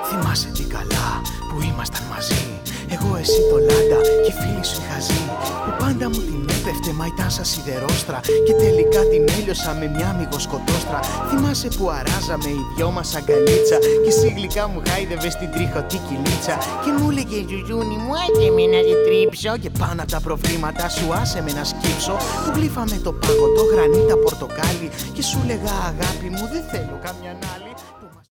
Θυμάσαι τι καλά που ήμασταν μαζί. Εγώ, εσύ, το Λάντα και οι φίλοι σου οι χαζοί. Που πάντα μου την έπεφτε, μα ήταν σαν σιδερόστρα. Και τελικά την έλειωσα με μια μυγοσκοτόστρα. Θυμάσαι που αράζαμε οι δυο μας αγκαλίτσα. Και εσύ γλυκά μου χάιδευες την τριχωτή κυλίτσα. Και μου έλεγε Ζουζούνι μου, άντε με να δεν τρίψω. Και πάνω απ' τα προβλήματα σου άσε με να σκύψω. Που γλύφαμε το πάγο, το γρανί, τα πορτοκάλι. Και σου λέγα αγάπη μου, δεν θέλω καμιά άλλη.